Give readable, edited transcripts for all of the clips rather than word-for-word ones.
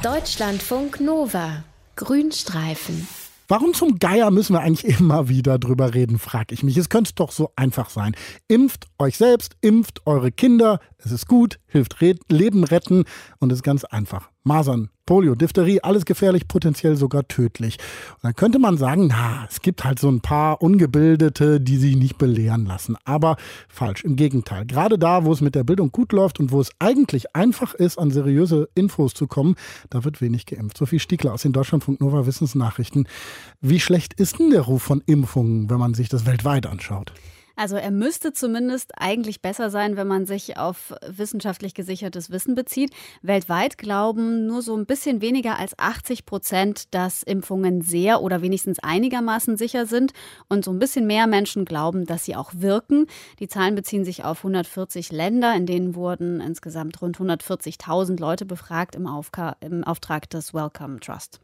Deutschlandfunk Nova. Grünstreifen. Warum zum Geier müssen wir eigentlich immer wieder drüber reden, frage ich mich. Es könnte doch so einfach sein. Impft euch selbst, impft eure Kinder. Es ist gut, hilft Leben retten und ist ganz einfach. Masern, Polio, Diphtherie, alles gefährlich, potenziell sogar tödlich. Und dann könnte man sagen, es gibt halt so ein paar Ungebildete, die sich nicht belehren lassen. Aber falsch, im Gegenteil. Gerade da, wo es mit der Bildung gut läuft und wo es eigentlich einfach ist, an seriöse Infos zu kommen, da wird wenig geimpft. Sophie Stiegler aus den Deutschlandfunk Nova Wissensnachrichten. Wie schlecht ist denn der Ruf von Impfungen, wenn man sich das weltweit anschaut? Also er müsste zumindest eigentlich besser sein, wenn man sich auf wissenschaftlich gesichertes Wissen bezieht. Weltweit glauben nur so ein bisschen weniger als 80%, dass Impfungen sehr oder wenigstens einigermaßen sicher sind. Und so ein bisschen mehr Menschen glauben, dass sie auch wirken. Die Zahlen beziehen sich auf 140 Länder. In denen wurden insgesamt rund 140.000 Leute befragt im Auftrag des Wellcome Trust.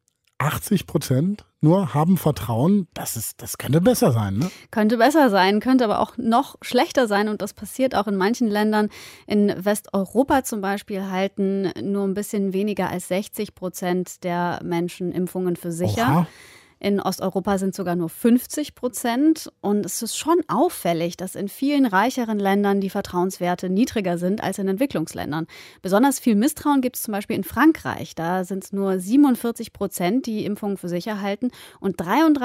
80% nur haben Vertrauen, das könnte besser sein, ne? Könnte besser sein, könnte aber auch noch schlechter sein und das passiert auch in manchen Ländern. In Westeuropa zum Beispiel halten nur ein bisschen weniger als 60% der Menschen Impfungen für sicher. Oha. In Osteuropa sind sogar nur 50%. Und es ist schon auffällig, dass in vielen reicheren Ländern die Vertrauenswerte niedriger sind als in Entwicklungsländern. Besonders viel Misstrauen gibt es zum Beispiel in Frankreich. Da sind es nur 47%, die Impfungen für sicher halten. Und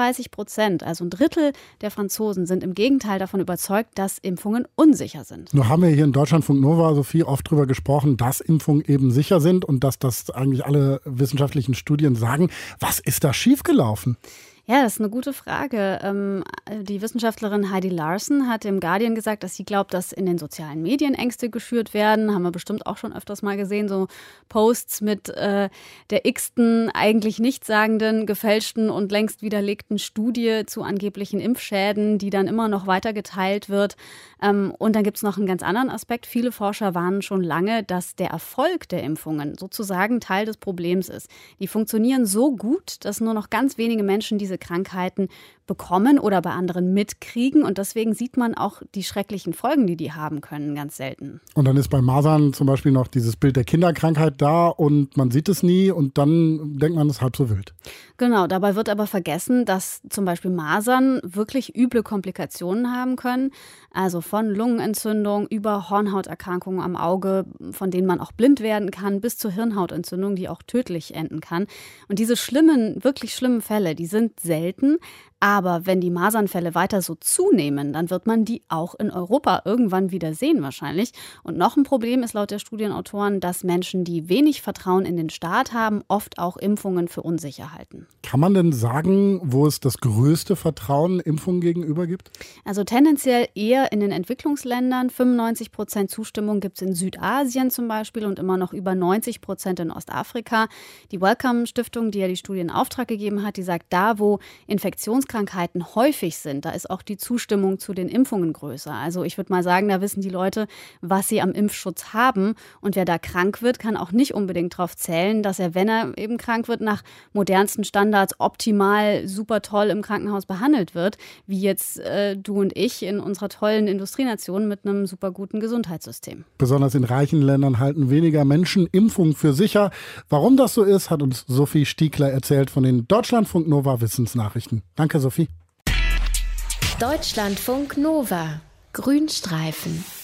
33%, also ein Drittel der Franzosen, sind im Gegenteil davon überzeugt, dass Impfungen unsicher sind. Nur haben wir hier in Deutschlandfunk Nova, Sophie, oft drüber gesprochen, dass Impfungen eben sicher sind und dass das eigentlich alle wissenschaftlichen Studien sagen. Was ist da schiefgelaufen? Ja, das ist eine gute Frage. Die Wissenschaftlerin Heidi Larson hat dem Guardian gesagt, dass sie glaubt, dass in den sozialen Medien Ängste geschürt werden. Haben wir bestimmt auch schon öfters mal gesehen, so Posts mit der x-ten, eigentlich nichtssagenden, gefälschten und längst widerlegten Studie zu angeblichen Impfschäden, die dann immer noch weiter geteilt wird. Und dann gibt es noch einen ganz anderen Aspekt. Viele Forscher warnen schon lange, dass der Erfolg der Impfungen sozusagen Teil des Problems ist. Die funktionieren so gut, dass nur noch ganz wenige Menschen diese Krankheiten bekommen oder bei anderen mitkriegen. Und deswegen sieht man auch die schrecklichen Folgen, die haben können, ganz selten. Und dann ist bei Masern zum Beispiel noch dieses Bild der Kinderkrankheit da und man sieht es nie und dann denkt man, es ist halb so wild. Genau, dabei wird aber vergessen, dass zum Beispiel Masern wirklich üble Komplikationen haben können. Also von Lungenentzündung über Hornhauterkrankungen am Auge, von denen man auch blind werden kann, bis zur Hirnhautentzündung, die auch tödlich enden kann. Und diese wirklich schlimmen Fälle, die sind selten. Aber wenn die Masernfälle weiter so zunehmen, dann wird man die auch in Europa irgendwann wieder sehen wahrscheinlich. Und noch ein Problem ist laut der Studienautoren, dass Menschen, die wenig Vertrauen in den Staat haben, oft auch Impfungen für unsicher halten. Kann man denn sagen, wo es das größte Vertrauen Impfungen gegenüber gibt? Also tendenziell eher in den Entwicklungsländern. 95% Zustimmung gibt es in Südasien zum Beispiel und immer noch über 90% in Ostafrika. Die Wellcome-Stiftung, die ja die Studie in Auftrag gegeben hat, die sagt, da wo Infektionskrankheiten häufig sind, da ist auch die Zustimmung zu den Impfungen größer. Also ich würde mal sagen, da wissen die Leute, was sie am Impfschutz haben. Und wer da krank wird, kann auch nicht unbedingt darauf zählen, dass er, wenn er eben krank wird, nach modernsten Standards optimal, super toll im Krankenhaus behandelt wird, wie jetzt du und ich in unserer tollen Industrienation mit einem super guten Gesundheitssystem. Besonders in reichen Ländern halten weniger Menschen Impfungen für sicher. Warum das so ist, hat uns Sophie Stiegler erzählt von den Deutschlandfunk Nova Wissensnachrichten. Danke, Sophie. Deutschlandfunk Nova. Grünstreifen.